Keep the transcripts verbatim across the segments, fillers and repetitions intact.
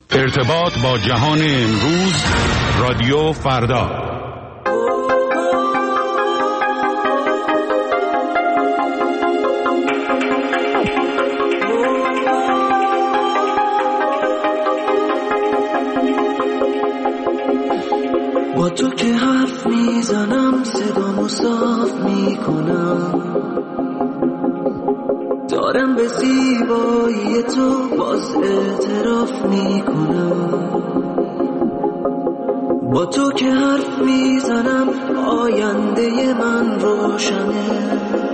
ارتباط با جهان امروز، رادیو فردا. با تو که حرف میزنم صدامو صاف میکنم، دارم به زیبایی تو باز اعتراف میکنم. با تو که حرف میزنم آینده من روشنه،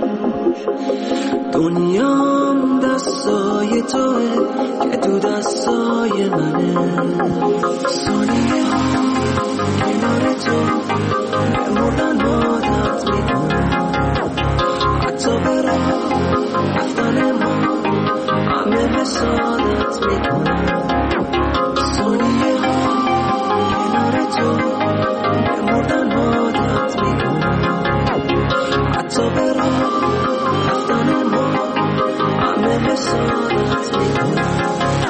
دنیام دستای توه که تو دستای منه. ثانیه ها کنار تو بمردن عادت میکنم، حتی به راه رفتن ما همه حسادت میکنم. ثانیه ها کنار تو بمردن عادت میکنم، حتی به راه رفتن ما همه حسادت میکنم.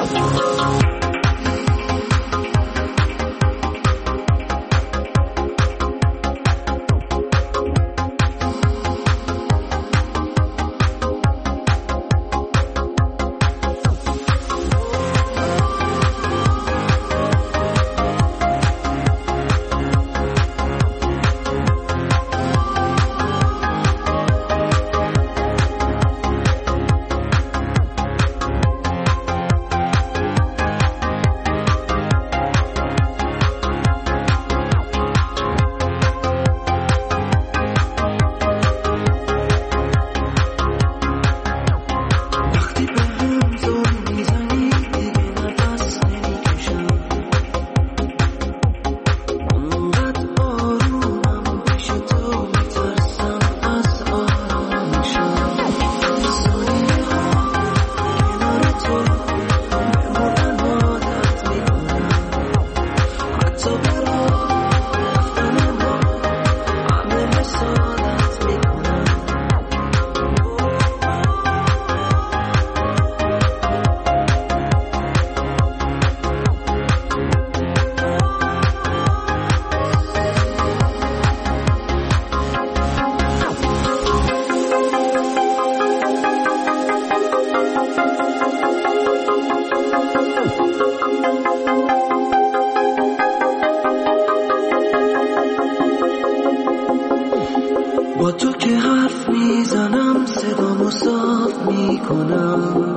با تو که حرف میزنم صدامو صاف میکنم،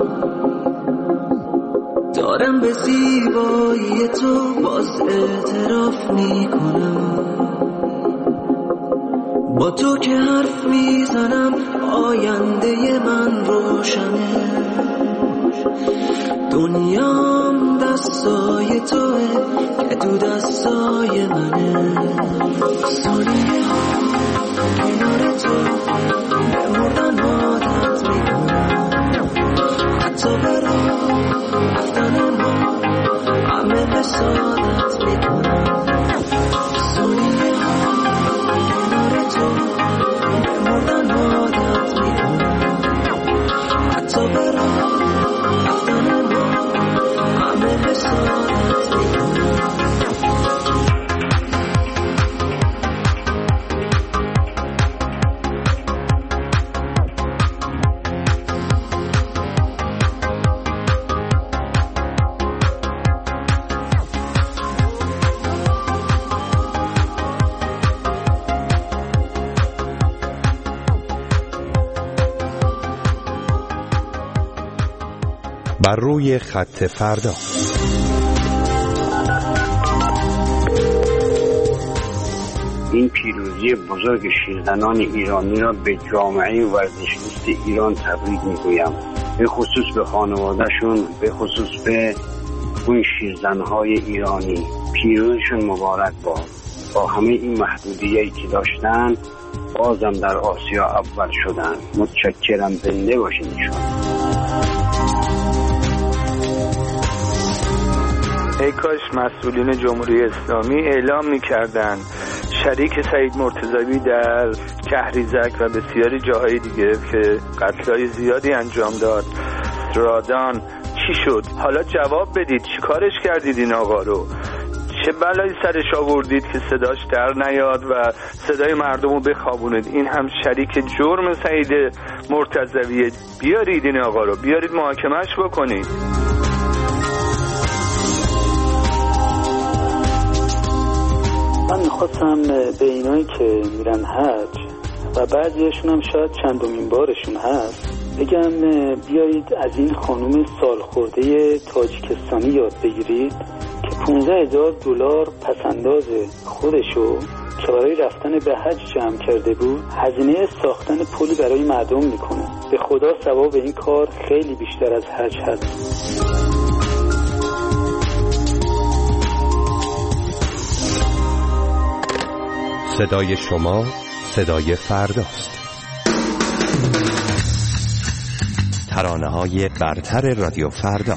دارم به زیبایی تو باز اعتراف میکنم. با تو که حرف میزنم آینده من روشنه، دنیام دستای توه که تو دستای منه. ثانیه ها کنار تو بمردن عادت میکنم، حتی به راه رفتن ما همه حسادت میکنم. ثانیه ها کنار تو بمردن عادت میکنم، حتی به راه رفتن ما همه حسادت میکنم. بر روی خط فردا. این پیروزی بزرگ شیرزنان ایرانی را به جامعه ورزشگوست ایران تبریک میگویم، به خصوص به خانوادهشون، به خصوص به اون شیرزنهای ایرانی. پیروزشون مبارک باد. با همه این محدودیتی که داشتن بازم در آسیا اول شدن. متشکرم، زنده باشین ایشون. ای کاش مسئولین جمهوری اسلامی اعلام می‌کردند شریک سعید مرتضوی در کهریزک و بسیاری جاهای دیگه که قتل‌های زیادی انجام داد، رادان، چی شد؟ حالا جواب بدید، چی کارش کردید این آقا رو؟ چه بلایی سرش آوردید که صداش در نیاد و صدای مردم رو بخوابونید؟ این هم شریک جرم سعید مرتضویه. بیارید این آقا رو، بیارید محاکمهش بکنید. من میخواستم به اینایی که میرن حج و بعضیشون هم شاید چندمین بارشون هست بگم بیایید از این خانوم سالخورده تاجیکستانی یاد بگیرید که پونزده هزار دلار پسنداز خودشو که برای رفتن به حج جمع کرده بود هزینه ساختن پلی برای مردم میکنه. به خدا ثواب این کار خیلی بیشتر از حج هست. صدای شما صدای فرداست. ترانه‌های برتر رادیو فردا.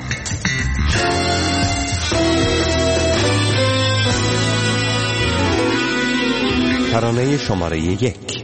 ترانه شماره یک.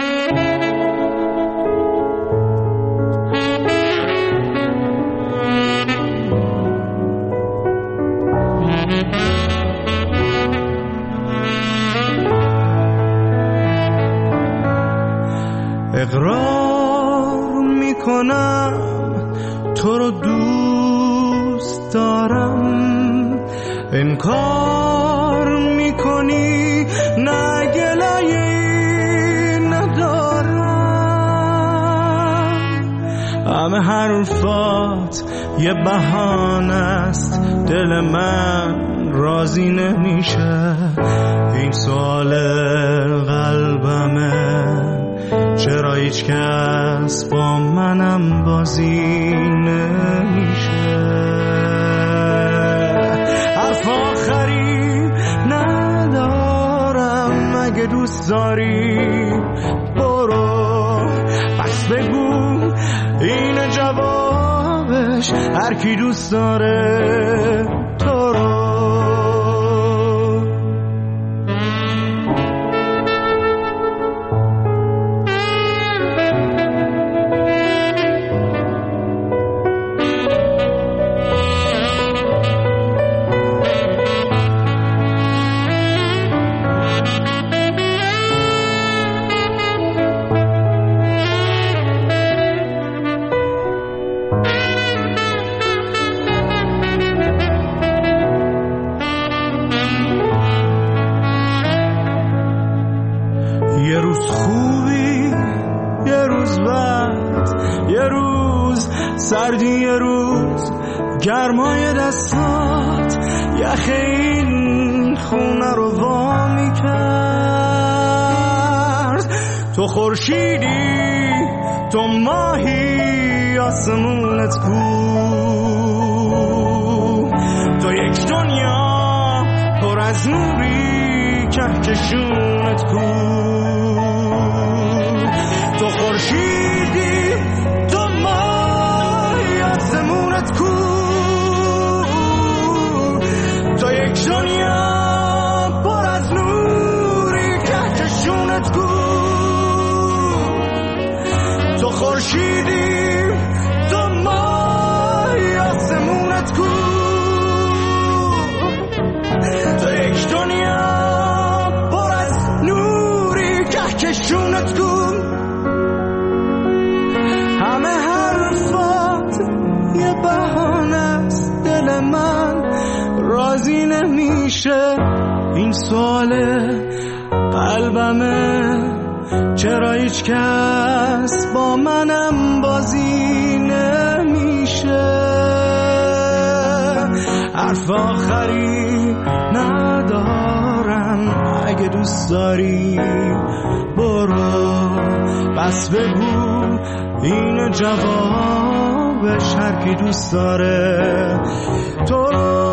اقرار میکنم تو رو دوست دارم، انکار میکنی نه گلایی ندارم. همه حرفات یه بهانه است، دل من راضی نمیشه. این سوال قلبمه، چرا هیچ کس با منم بازی نمیشه. حرف آخری ندارم، اگه دوست داری برو، پس بگو این جوابش، هر کی دوست داره تو رو. یه روز خوبی، یه روز بد، یه روز سردی، یه روز گرمای دستات یخ این خونه رو وا میکرد. تو خورشیدی، تو ماهی، آسمونت کو، تو یک دنیا پر از نوری، کهکشونت کو. تو خورشیدی، تو ماهی، آسمونت کو، تو یک دنیا پر از نوری، کهکشونت کو. تو خورشیدی، تو ماهی، آسمونت کو، تو یک دنیا پر از نوری، کهکشونت کو. همه حرفات یه بهانه است، دل من راضی نمیشه. این سوال قلبمه، چرا هیچ کس با منم بازی نمیشه. حرف آخری ندارم، اگه دوست داری برو، بس بگو این جوابش، هر کی دوست داره تو رو.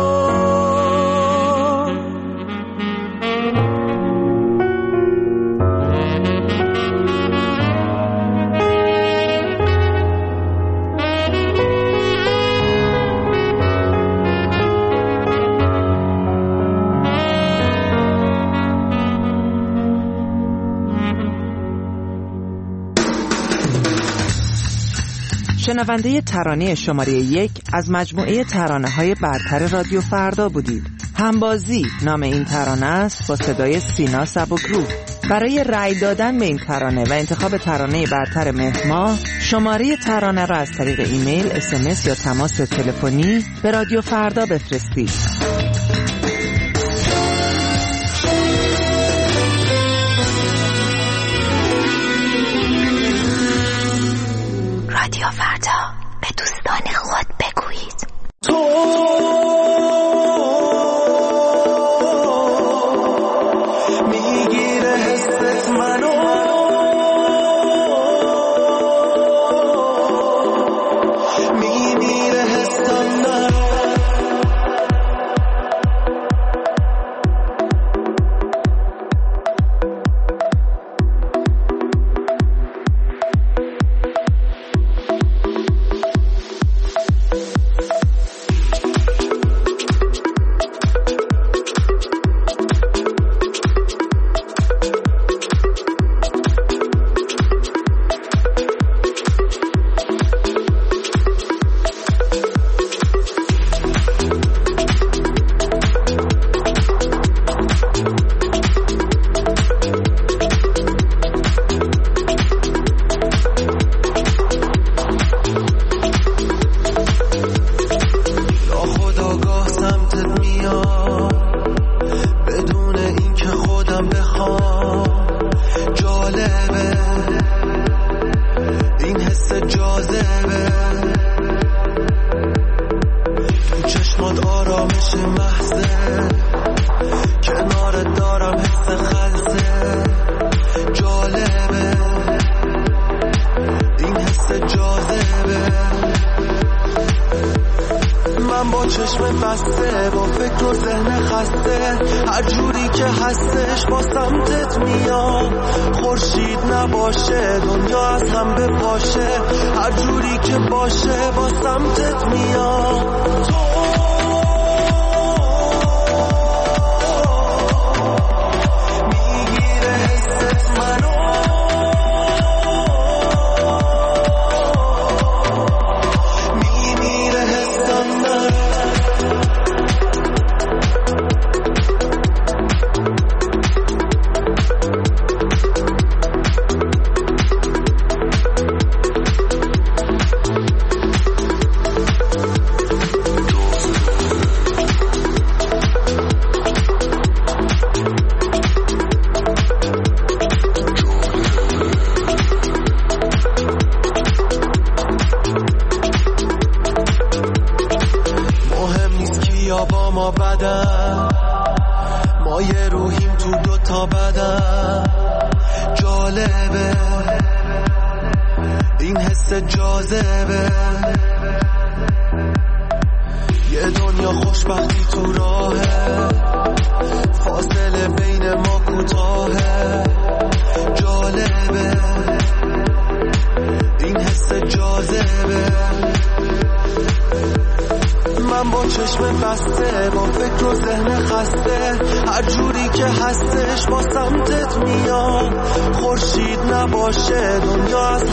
شنونده ترانه شماره یک از مجموعه ترانه‌های برتر رادیو فردا بودید. همبازی نام این ترانه است با صدای سینا سبکرو. برای رأی دادن به این ترانه و انتخاب ترانه برتر مهر ماه، شماره ترانه را از طریق ایمیل، اس ام اس یا تماس تلفنی به رادیو فردا بفرستید. رادیو فردا، به دوستان خود بگویید تو میگیره حست منو، میمیره حستم نرو.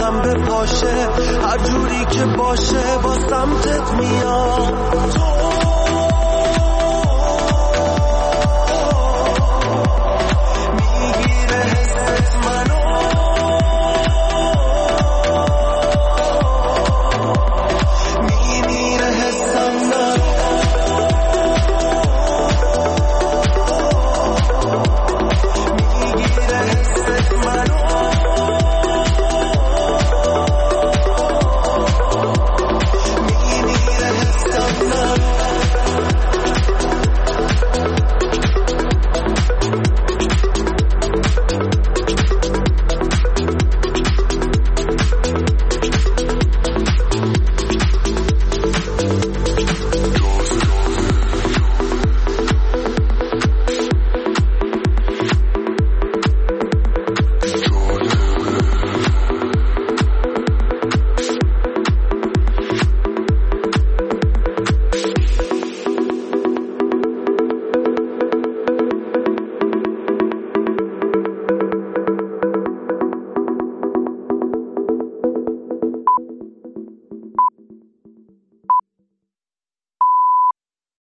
هر جوری که باشه با سمتت میام. تو